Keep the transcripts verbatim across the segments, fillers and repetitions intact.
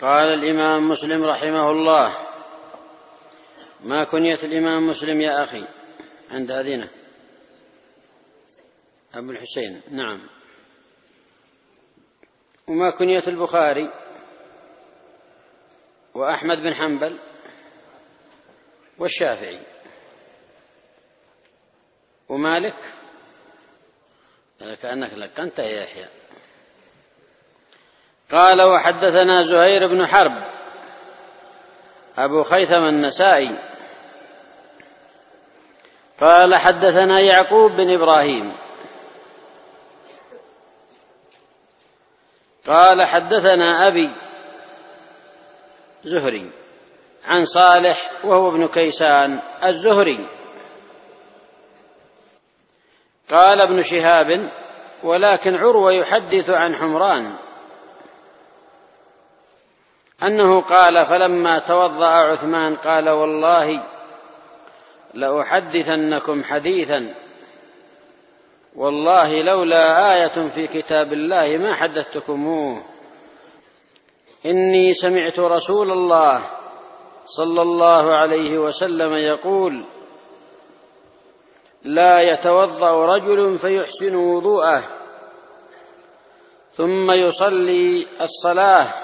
قال الإمام مسلم رحمه الله: ما كنية الإمام مسلم يا أخي؟ عند هذينا أبو الحسين. نعم. وما كنية البخاري وأحمد بن حنبل والشافعي ومالك؟ كأنك لقنت يا يحيى. قال: وحدثنا زهير بن حرب أبو خيثم النسائي قال: حدثنا يعقوب بن إبراهيم قال: حدثنا أبي زهري عن صالح وهو ابن كيسان الزهري قال ابن شهاب: ولكن عروة يحدث عن حمران أنه قال: فلما توضأ عثمان قال: والله لأحدثنكم حديثا والله لولا آية في كتاب الله ما حدثتكموه، إني سمعت رسول الله صلى الله عليه وسلم يقول: لا يتوضأ رجل فيحسن وضوءه ثم يصلي الصلاة،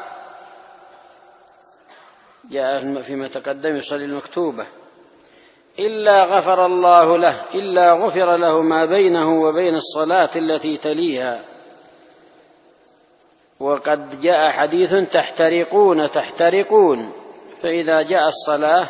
جاء فيما تقدم يصلي المكتوبة، إلا غفر الله له إلا غفر له ما بينه وبين الصلاة التي تليها. وقد جاء حديث: تحترقون تحترقون، فإذا جاء الصلاة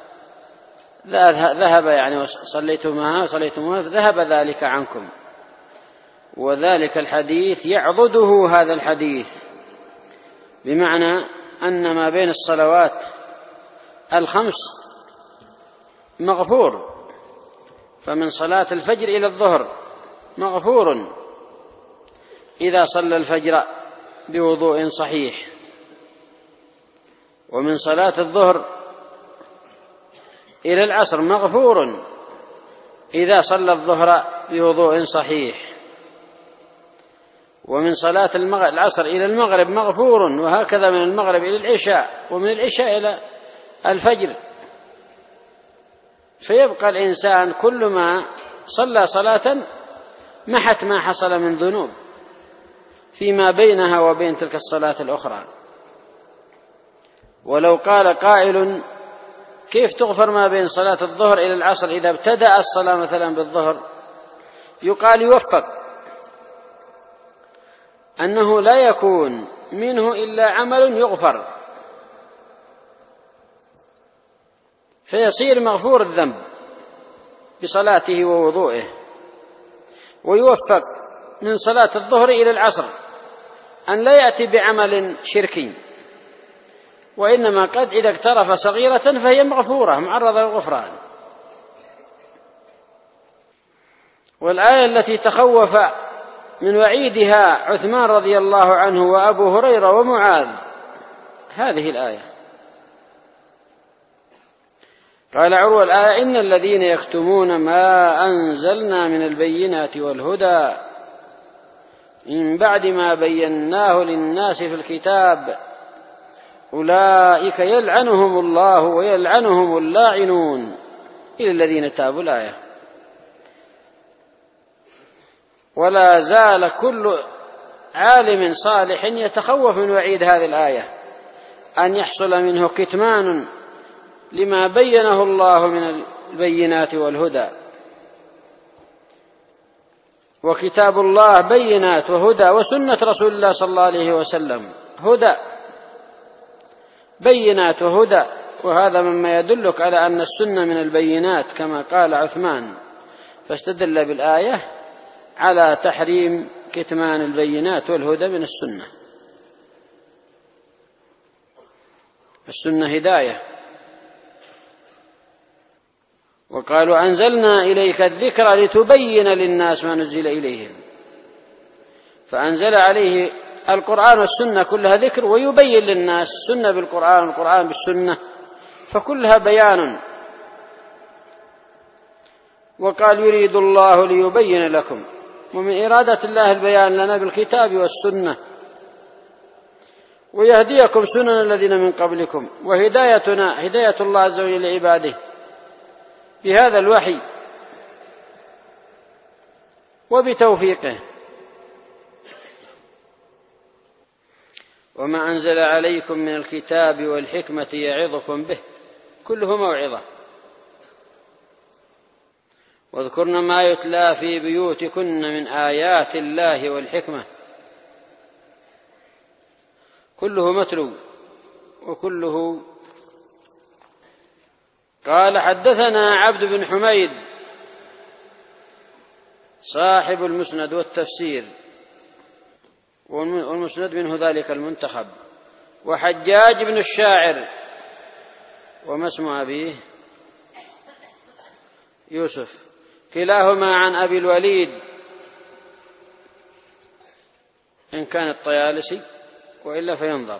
ذهب، يعني صليتمها صليتمها ذهب ذلك عنكم. وذلك الحديث يعضده هذا الحديث، بمعنى أن ما بين الصلوات الخمس مغفور، فمن صلاة الفجر إلى الظهر مغفور إذا صلى الفجر بوضوء صحيح، ومن صلاة الظهر إلى العصر مغفور إذا صلى الظهر بوضوء صحيح، ومن صلاة العصر إلى المغرب مغفور، وهكذا من المغرب إلى العشاء، ومن العشاء إلى الفجر. فيبقى الإنسان كل ما صلى صلاة محت ما حصل من ذنوب فيما بينها وبين تلك الصلاة الأخرى. ولو قال قائل: كيف تغفر ما بين صلاة الظهر إلى العصر إذا ابتدأ الصلاة مثلا بالظهر؟ يقال يوفق أنه لا يكون منه إلا عمل يغفر، فيصير مغفور الذنب بصلاته ووضوئه. ويوفق من صلاة الظهر إلى العصر أن لا يأتي بعمل شركي، وإنما قد إذا اقترف صغيرة فهي مغفورة معرضة للغفران. والآية التي تخوف من وعيدها عثمان رضي الله عنه وأبو هريرة ومعاذ هذه الآية. قال عروة: الآية: إن الذين يكتمون ما أنزلنا من البينات والهدى من بعد ما بيناه للناس في الكتاب أولئك يلعنهم الله ويلعنهم اللاعنون إلى الذين تابوا. الآية. ولا زال كل عالم صالح يتخوف من وعيد هذه الآية، أن يحصل منه كتمان لما بينه الله من البينات والهدى. وكتاب الله بينات وهدى، وسنة رسول الله صلى الله عليه وسلم هدى بينات وهدى، وهذا مما يدلك على أن السنة من البينات كما قال عثمان، فاستدل بالآية على تحريم كتمان البينات والهدى من السنة. السنة هداية. وقالوا: أنزلنا إليك الذكر لتبين للناس ما نزل إليهم، فأنزل عليه القرآن والسنة كلها ذكر ويبين للناس، السنة بالقرآن والقرآن بالسنة، فكلها بيان. وقال: يريد الله ليبين لكم، ومن إرادة الله البيان لنا بالكتاب والسنة. ويهديكم سنن الذين من قبلكم. وهدايتنا هداية الله عز وجل لعباده بهذا الوحي وبتوفيقه. وما أنزل عليكم من الكتاب والحكمة يعظكم به، كله موعظة. واذكرن ما يتلى في بيوتكن من آيات الله والحكمة، كله متلو وكله. قال حدثنا عبد بن حميد صاحب المسند والتفسير، والمسند منه ذلك المنتخب، وحجاج بن الشاعر، وما اسم أبيه؟ يوسف، كلاهما عن أبي الوليد إن كان الطيالسي، وإلا فينظر.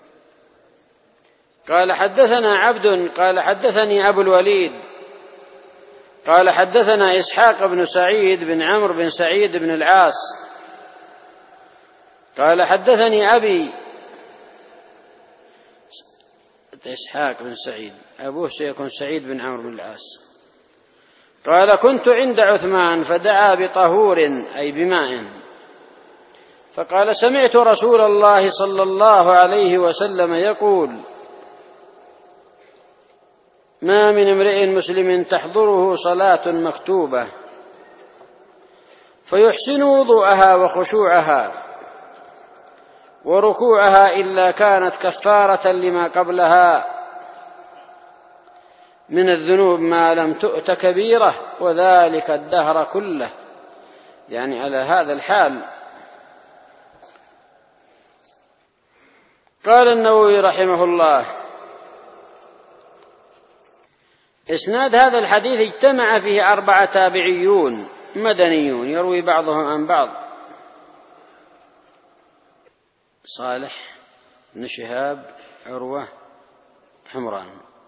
قال حدثنا عبد قال حدثني أبو الوليد قال حدثنا إسحاق بن سعيد بن عمرو بن سعيد بن العاص قال حدثني أبي. إسحاق بن سعيد أبوه سيكون سعيد بن عمرو بن العاص. قال كنت عند عثمان فدعا بطهور أي بماء، فقال سمعت رسول الله صلى الله عليه وسلم يقول ما من امرئ مسلم تحضره صلاة مكتوبة فيحسن وضوءها وخشوعها وركوعها إلا كانت كفارة لما قبلها من الذنوب ما لم تؤت كبيرة، وذلك الدهر كله، يعني على هذا الحال. قال النووي رحمه الله إسناد هذا الحديث اجتمع فيه أربعة تابعيون مدنيون يروي بعضهم عن بعض: صالح بن شهاب، عروة، حمران.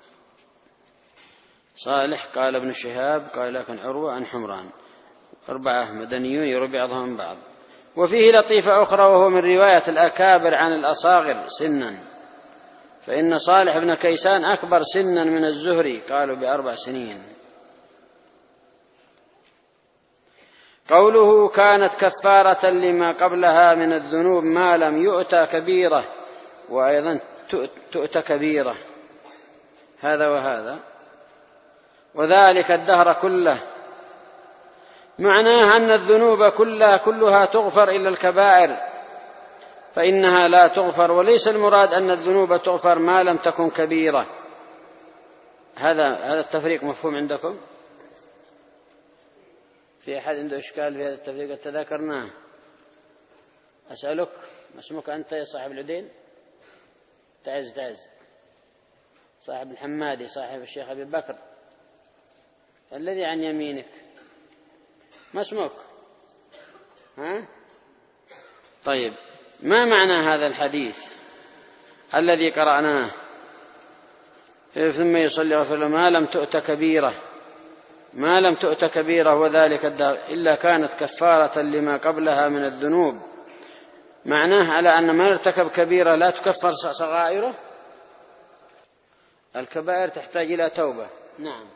صالح قال ابن شهاب قال لكن عروة عن حمران، أربعة مدنيون يروي بعضهم عن بعض. وفيه لطيفة أخرى وهو من رواية الأكابر عن الأصاغر سنا، فإن صالح بن كيسان أكبر سنا من الزهري، قالوا بأربع سنين. قوله كانت كفارة لما قبلها من الذنوب ما لم يؤتى كبيرة، وأيضا تؤتى كبيرة، هذا وهذا، وذلك الدهر كله، معناه أن الذنوب كلها كلها تغفر إلا الكبائر فإنها لا تغفر، وليس المراد أن الذنوب تغفر ما لم تكن كبيرة. هذا هذا التفريق مفهوم عندكم؟ في أحد عنده إشكال في هذا التفريق؟ تذكرناه. أسألك ما اسمك أنت يا صاحب العدين؟ تعز تعز صاحب الحمادي صاحب الشيخ أبي بكر الذي عن يمينك، ما اسمك؟ ها؟ طيب، ما معنى هذا الحديث الذي قرأناه ثم يصلي غفر له ما لم تؤت كبيرة، ما لم تؤت كبيرة وذلك الدار إلا كانت كفارة لما قبلها من الذنوب؟ معناه على أن من ارتكب كبيرة لا تكفر صغائره؟ الكبائر تحتاج إلى توبة، نعم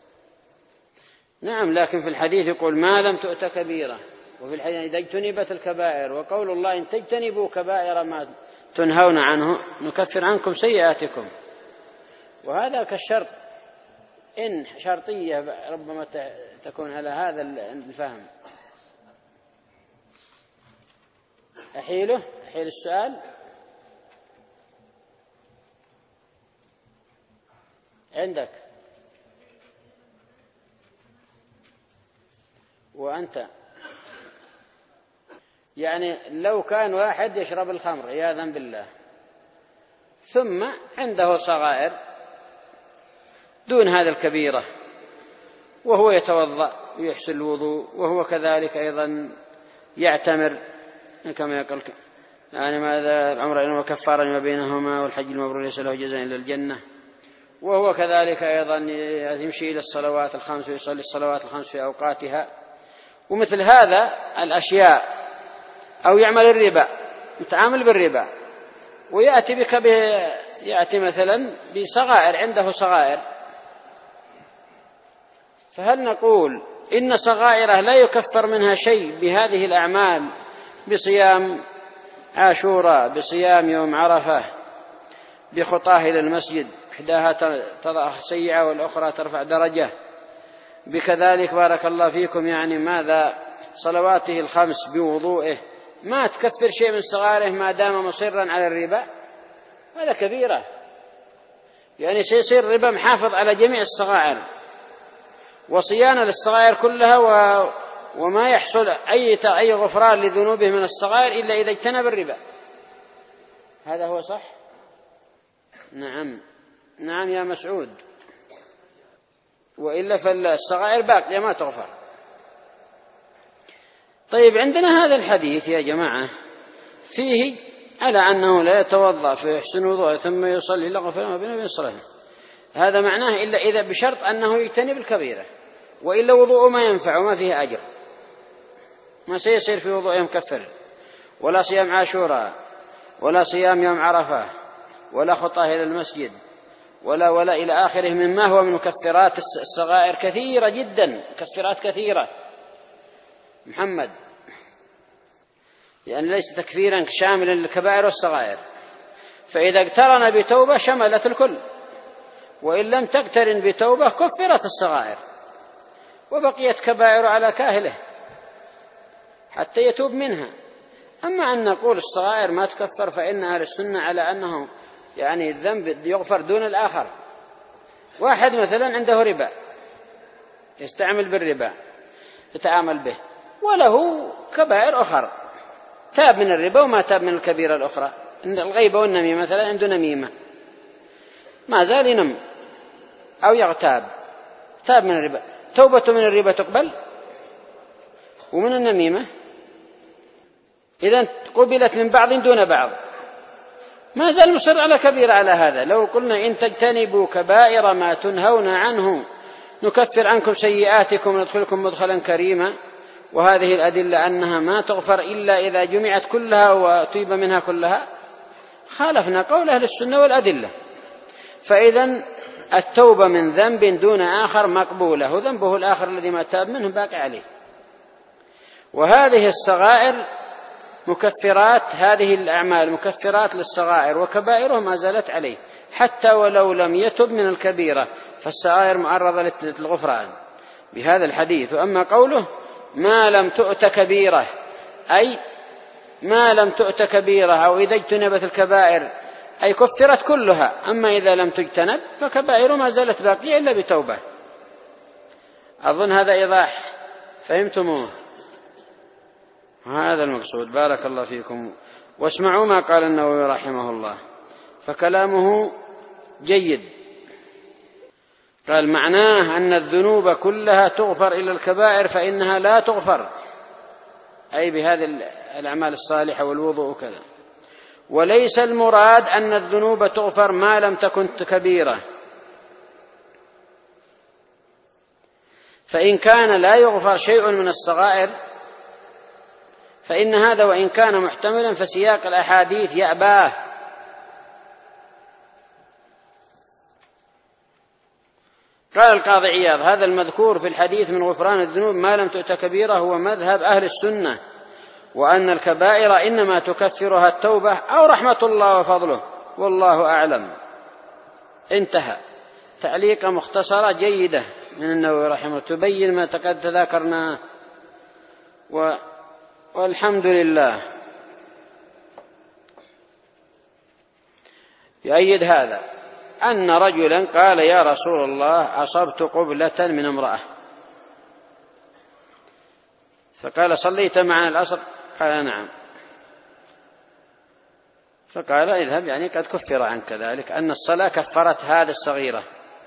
نعم، لكن في الحديث يقول ما لم تؤت كبيرة، وفي الحديث إذا اجتنبت الكبائر، وقول الله إن تجتنبوا كبائر ما تنهون عنه نكفر عنكم سيئاتكم، وهذا كالشرط، إن شرطية ربما تكون على هذا الفهم. أحيله أحيل السؤال عندك. وأنت يعني لو كان واحد يشرب الخمر عياذا بالله ثم عنده صغائر دون هذا الكبيرة، وهو يتوضأ ويحسن الوضوء، وهو كذلك أيضا يعتمر كما يقول يعني ماذا العمر إنه كفارا ما بينهما والحج المبرور ليس له جزاء إلا الجنة، وهو كذلك أيضا يمشي إلى الصلوات الخمس ويصلي الصلوات الخمس في أوقاتها، ومثل هذا الأشياء، أو يعمل الربا، يتعامل بالربا، ويأتي بك ب... يأتي مثلا بصغائر، عنده صغائر، فهل نقول إن صغائره لا يكفر منها شيء بهذه الأعمال، بصيام عاشوراء، بصيام يوم عرفة، بخطاه إلى المسجد، إحداها تضع سيئة والأخرى ترفع درجة، بكذلك بارك الله فيكم يعني ماذا صلواته الخمس بوضوئه، ما تكفر شيء من صغائره ما دام مصرا على الربا؟ هذا كبيرة، يعني سيصير الربا محافظ على جميع الصغائر وصيانة للصغائر كلها، و... وما يحصل أي أي غفران لذنوبه من الصغائر إلا إذا اجتنب الربا. هذا هو صح؟ نعم نعم يا مسعود، وإلا فالصغائر باقية ما تغفر. طيب عندنا هذا الحديث يا جماعة فيه على أنه لا يتوضأ فيحسن وضوءه ثم يصلي إلا غفر ما بينه وبين الصلاة، هذا معناه إلا إذا بشرط أنه يجتنب الكبيرة، وإلا وضوءه ما ينفع وما فيه أجر، ما سيصير في وضوءه مكفر، ولا صيام عاشوراء، ولا صيام يوم عرفة، ولا خطاه إلى المسجد، ولا ولا إلى آخره مما هو من مكفرات الصغائر كثيرة جدا، مكفرات كثيرة محمد، لأن ليس تكفيرا شاملا للكبائر والصغائر، فإذا اقترن بتوبة شملت الكل، وإن لم تقترن بتوبة كفرت الصغائر وبقيت كبائر على كاهله حتى يتوب منها. أما أن نقول الصغائر ما تكفر فإن أهل السنة على أنه يعني الذنب يغفر دون الآخر. واحد مثلا عنده ربا يستعمل بالربا يتعامل به، وله كبائر أخرى، تاب من الربا وما تاب من الكبيرة الأخرى، الغيبة والنميمة مثلا، عنده نميمة ما زال ينم أو يغتاب، تاب من الربا، توبته من الربا تقبل ومن النميمة إذن قبلت من بعض دون بعض، ما زال مصر على كبيرة على هذا. لو قلنا إن تجتنبوا كبائر ما تنهون عنه نكفر عنكم سيئاتكم وندخلكم مدخلا كريما، وهذه الأدلة أنها ما تغفر إلا إذا جمعت كلها وتيب منها كلها، خالفنا قول أهل السنة والأدلة. فإذا التوبة من ذنب دون آخر مقبولة، وذنبه الآخر الذي ما تاب منه باقي عليه. وهذه الصغائر مكفرات، هذه الأعمال مكفرات للصغائر، وكبائره ما زالت عليه حتى ولو لم يتب من الكبيرة، فالصغائر معرضة للغفران بهذا الحديث. وأما قوله ما لم تؤت كبيرة، أي ما لم تؤت كبيرة أو إذا اجتنبت الكبائر أي كفرت كلها، أما إذا لم تجتنب فكبائر ما زالت باقية إلا بتوبة. أظن هذا إيضاح، فهمتموه؟ هذا المقصود. بارك الله فيكم. واسمعوا ما قال النووي رحمه الله، فكلامه جيد. قال معناه أن الذنوب كلها تغفر إلا الكبائر فإنها لا تغفر، أي بهذه الأعمال الصالحة والوضوء وكذا. وليس المراد أن الذنوب تغفر ما لم تكن كبيرة، فإن كان لا يغفر شيء من الصغائر فإن هذا وإن كان محتملا فسياق الأحاديث يأباه. قال القاضي عياض هذا المذكور في الحديث من غفران الذنوب ما لم تؤت كبيرة هو مذهب أهل السنة، وأن الكبائر إنما تكفرها التوبة أو رحمة الله وفضله، والله أعلم. انتهى. تعليق مختصرة جيدة من النووي رحمه الله تبين ما قد تذاكرناه، و والحمد لله. يؤيد هذا أن رجلا قال يا رسول الله أصبت قبلة من امرأة، فقال صليت معنا العصر؟ قال نعم. فقال اذهب، يعني قد كفر عنك ذلك، أن الصلاة كفرت هذا الصغيرة.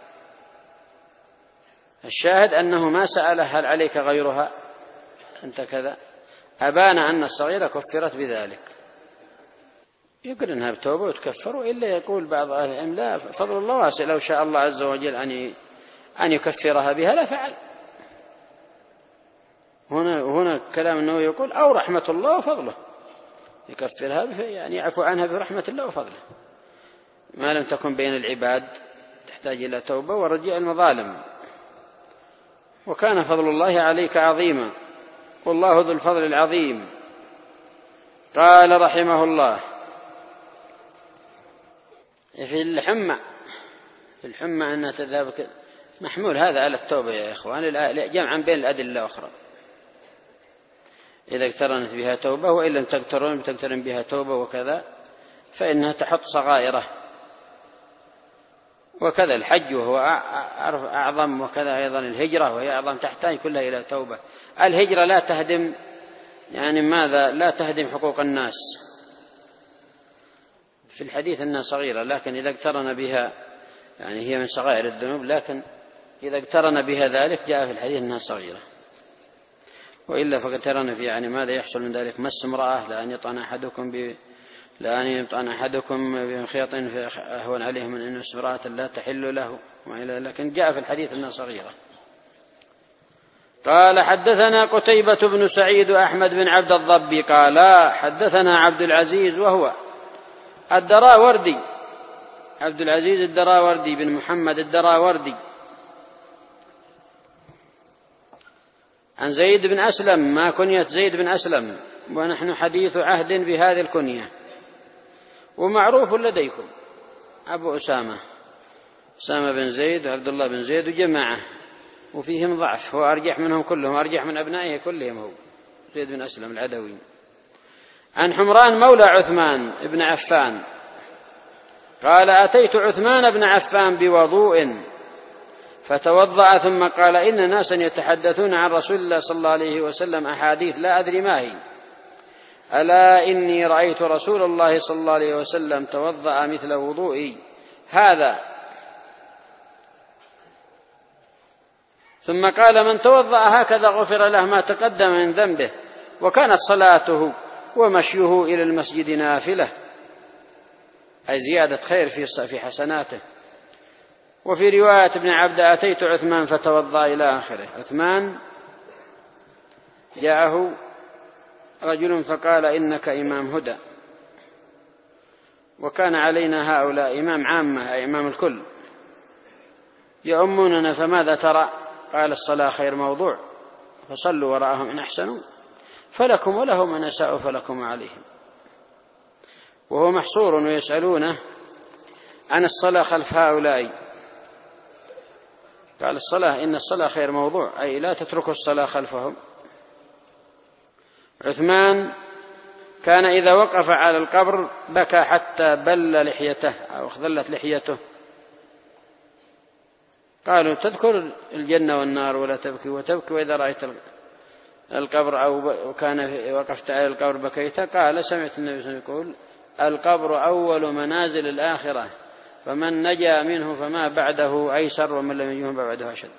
الشاهد أنه ما سأله هل عليك غيرها أنت كذا، أبان أن الصغيرة كفرت بذلك. يقول إنها بتوبة وتكفر، وإلا يقول بعض أهل العلم لا، فضل الله واسع، لو شاء الله عز وجل أن أن يكفرها بها لا فعل. هنا هنا كلام أنه يقول أو رحمة الله وفضله، يكفرها يعني يعفو عنها برحمة الله وفضله، ما لم تكن بين العباد تحتاج إلى توبة ورجاء المظالم. وكان فضل الله عليك عظيما، والله ذو الفضل العظيم. قال رحمه الله: في الحمى في الحمى أن تذهب محمول هذا على التوبة يا إخوان، جمعا بين الأدلة الأخرى، إذا اقترنت بها توبة، وإن لم تقترن تقترن بها توبة وكذا فإنها تحط صغائره. وكذا الحج وهو أعظم، وكذا أيضا الهجرة وهي أعظم، تحتاج كلها إلى توبة. الهجرة لا تهدم يعني ماذا لا تهدم حقوق الناس، في الحديث أنها صغيرة، لكن إذا اقترن بها يعني هي من صغائر الذنوب، لكن إذا اقترن بها ذلك جاء في الحديث أنها صغيرة. وإلا فقد اقترن في يعني ماذا يحصل من ذلك؟ مس امرأة، لأن يطعن أحدكم ب لأن يطعن أحدكم بخيط أهون عليه من أن يمس امرأة لا تحل له، لكن جاء في الحديث أنها صغيرة. قال: حدثنا قتيبة بن سعيد أحمد بن عبد الضبي قال: حدثنا عبد العزيز وهو الدراوردي، عبد العزيز الدراوردي بن محمد الدراوردي، عن زيد بن أسلم، ما كنية زيد بن أسلم، ونحن حديث عهد بهذه الكنية، ومعروف لديكم أبو أسامة، أسامة بن زيد عبد الله بن زيد وجماعة، وفيهم ضعف، هو أرجح منهم كلهم، أرجح من أبنائه كلهم هو زيد بن أسلم العدوي. عن حمران مولى عثمان بن عفان قال: أتيت عثمان بن عفان بوضوء فتوضأ ثم قال: إن ناسا يتحدثون عن رسول الله صلى الله عليه وسلم أحاديث لا أدري ما هي، ألا إني رأيت رسول الله صلى الله عليه وسلم توضأ مثل وضوئي هذا. ثم قال: من توضأ هكذا غفر له ما تقدم من ذنبه، وكانت صلاته ومشيه إلى المسجد نافلة، أي زيادة خير في حسناته. وفي رواية ابن عبد: أتيت عثمان فتوضأ إلى آخره. عثمان جاءه رجل فقال: إنك إمام هدى، وكان علينا هؤلاء إمام عامة، أي إمام الكل، يؤموننا، فماذا ترى؟ قال: الصلاة خير موضوع، فصلوا وراءهم إن أحسنوا فلكم، ولهم إن أساءوا فلكم عليهم. وهو محصور ويسألونه عن الصلاة خلف هؤلاء، قال: الصلاة إن الصلاة خير موضوع، أي لا تتركوا الصلاة خلفهم. عثمان كان إذا وقف على القبر بكى حتى بل لحيته أو اخذلت لحيته. قالوا: تذكر الجنة والنار ولا تبكي، وتبكي وإذا رأيت القبر أو كان وقفت على القبر بكيت؟ قال: سمعت النبي صلى الله عليه وسلم يقول: القبر أول منازل الآخرة، فمن نجا منه فما بعده أيسر، ومن لم يجه بعده أشد.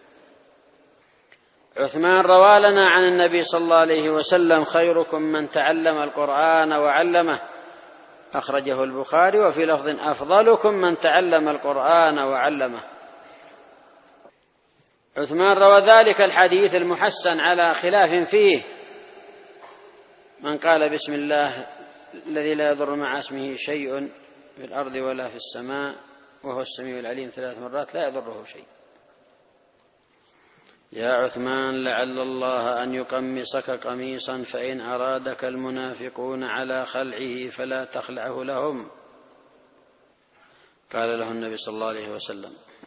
عثمان روى لنا عن النبي صلى الله عليه وسلم: خيركم من تعلم القرآن وعلمه، أخرجه البخاري. وفي لفظ: أفضلكم من تعلم القرآن وعلمه. عثمان روى ذلك الحديث المحسن على خلاف فيه، من قال بسم الله الذي لا يضر مع اسمه شيء في الأرض ولا في السماء وهو السميع العليم ثلاث مرات لا يضره شيء. يا عثمان لعل الله أن يقمصك قميصا، فإن أرادك المنافقون على خلعه فلا تخلعه لهم. قال له النبي صلى الله عليه وسلم: